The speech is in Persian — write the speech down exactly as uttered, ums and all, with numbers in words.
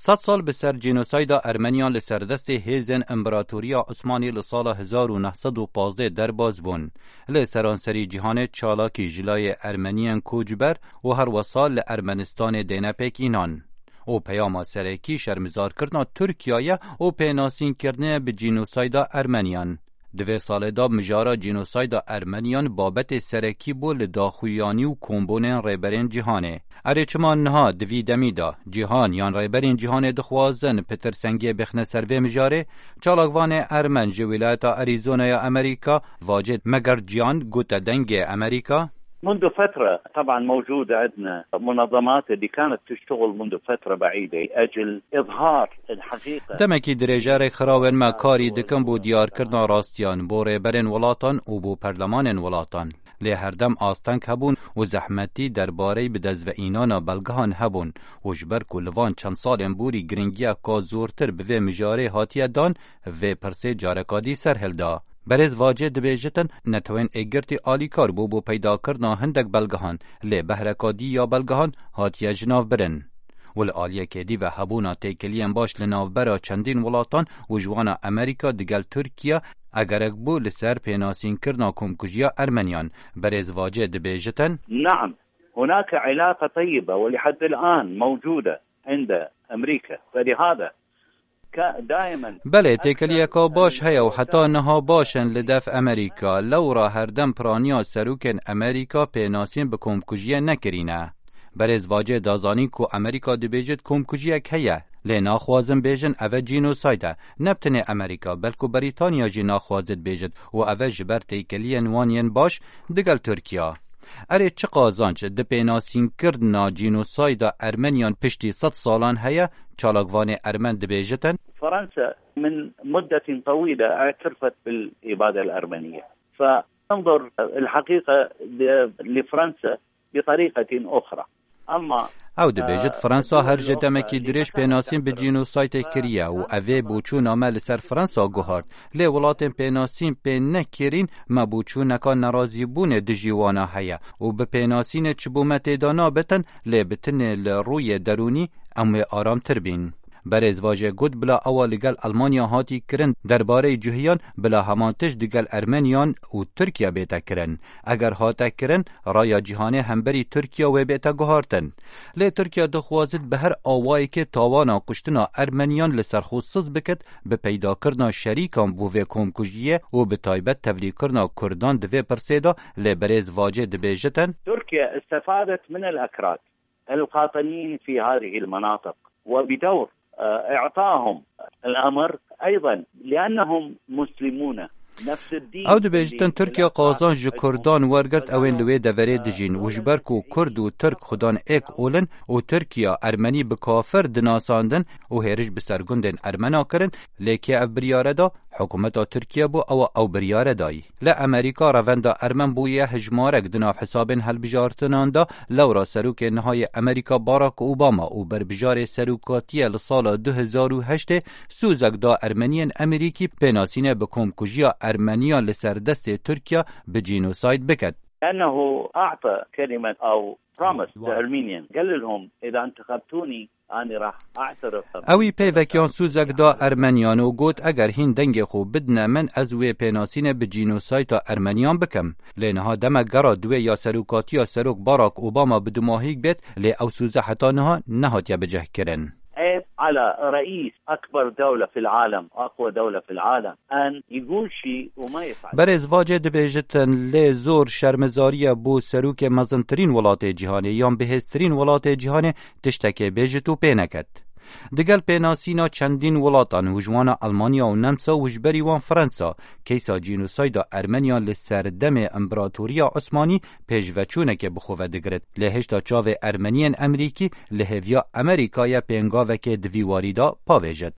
صد سال بسر جینوسایدا ارمنیان لسر دست هیزن امبراتوریا عثمانی لسال هزار و نهصد و پانزده درباز بون. لسرانسری جهان چالاکی جلای ارمنیان کوجبر و هر وصال لارمنستان دینپک اینان. او پیام سرکی شرمزار کردن ترکیه و پیناسین کردن به جینوسایدا ارمنیان. دوی سال دا مجارا جینوسایدا ارمنیان بابت سرکی بو لداخویانی و کمبونین ریبرین جهانه. اره چمان نها دوی دمی دا جهان یان ریبرین جهان دخوازن پتر سنگی بخنه سروی مجاره چالاگوان ارمن جو ولایت اریزونا یا امریکا واجد مگر جیان گوتا دنگ امریکا منذ فترة طبعا موجودة عندنا منظمات اللي كانت تشتغل منذ فترة بعيدة أجل إظهار الحقيقة دمكي درجار خراون ما كاري دكم بو ديار كردنا راستيان بو ريبرين ولاتان و بو پرلمان ولاتان لی هر دم آستنک هبون و زحمتی درباره بدز و اینانا بلگهان هبون و جبر کلوان چند سال بوری گرنگیا که زورتر به مجاره هاتیه دان و پرسه جارکادی سرهل دا. برز واجه دبیجتن نتوین اگرتی آلی کار بو بو پیدا کرنا هندک بلگهان لی بهرکادی یا بلگهان هاتیه جناف برن. ول آلیه که دی و هبونا تیکلیم باش لناف برا چندین ولاتان و جوانا امریکا دگل ترکیه اگر بو لسر پیناسین کرنا کمکجیا ارمنیان برز واجه دبیجتن نعم هناك علاقة طيبة ولحد الآن موجودة عند أمريكا فلهذا بله تکلیه که باش هیا و حتی نها باشن لدف امریکا لورا هر دم پرانیا سروکن امریکا پیناسین به کمکجیه نکرینه برز واجه دازانی که امریکا دبیجت کمکجیه که هیا لی ناخوازن بیجن اوه جینوسایده نبتنه امریکا بلکو بریتانیا جی ناخوازد بیجد و اوه جبر تیکلیه نوانین باش دگل ترکیه اره چه قازانچ ده پیناسین کردنا جینوسایدا ارمنیان پشتی صد سالان هیا چالاگوان ارمن دبیجتن فرنسا من مدة طويلة اعترفت بالإبادة الأرمنية فانظر الحقيقة لفرنسا بطريقة أخرى اما او دبیجت فرانسا هر جدمکی درش پیناسین به جینوسایت کریه و اوه بوچون آمل سر فرانسا گوهارد لی ولاتن پیناسین پین نکرین ما بوچون نکان نرازی بونه دجیوانا هیا و به پیناسین چبومت دانا بتن لی بتن لروی درونی امو آرام تربین. برز واجه گود بلا اول لگل المانیا هاتی کرن درباره جوهیان بلا همانتش دگل ارمنیان و ترکیه بیتا کرن. اگر هاتا کرن رایا جهانه همبری ترکیه و بیتا گوهارتن. لی ترکیه دخوازد به هر آوائی که تاوانا کشتنا ارمنیان لسرخوصص بکت به پیدا کرنا شریکان بووی کمکجیه و به تایبت تولی کرنا کردان دوی پرسیدا لی برز واجه دبیجتن. ترکیه استفادت من الاکراد القاطنين في هذه المناطق وبدور اعطاهم الامر ايضا لانهم مسلمون نفس الدين او دبیجتن ترکیه قازان جو کردان ورگرد اوین لوی دوره دجین و جبرکو کرد و ترک خودان ایک اولن و ترکیه ارمنی به کافر دناساندن و هیرج بسرگندن ارمنا کرن لیکی او بریاره دا حکومت ترکیه بو او او بریاره دایی ل امریکا روند ارمن بویه هجمارک دناف حسابن هل بجارتنان دا لورا سروک نهای امریکا باراک اوباما و بر بجار سروکاتیه لسال دو هزار و هشت سوزک دا ارمنیان امریکی پیناسینه بکم کجیا ارمنیان لسر دست ترکیه به جینوساید بکد. لأنه أعطى كلمة أو promise to Armenian قال لهم إذا انتخبتوني أنا راح أعترف. اوی پیوکیان سوزک دا ارمنیان و گوت اگر هین دنگ خو بدنا من از وی پیناسین به جینوساید ارمنیان بکم لینها دمک گرا دوی یا سروکاتی یا سروک باراک اوباما بدماهیک بیت لی او سوزه حتی نها نهاتیا بجه کرن. عيب على رئيس أكبر دولة في العالم أقوى دولة في العالم أن يقول شيء وما يفعل. برز واجد بيجتن لی زور شرمزاری بو سروک مزنترین ولات جهانی یا بهسترین ولات جهانی تشتکه بیجتو پینکت. دگل پیناسینا چندین ولاتان وجوانا المانیا و نمسا وجبری وان فرانسا کیسا جینوسایدا ارمنیا لسردم امبراتوریا عثمانی پیشوچونه که بخواه دگرد لهشتا چاو ارمنیان امریکی لهویا امریکای پینگاوه که دویواری دا پاویجد.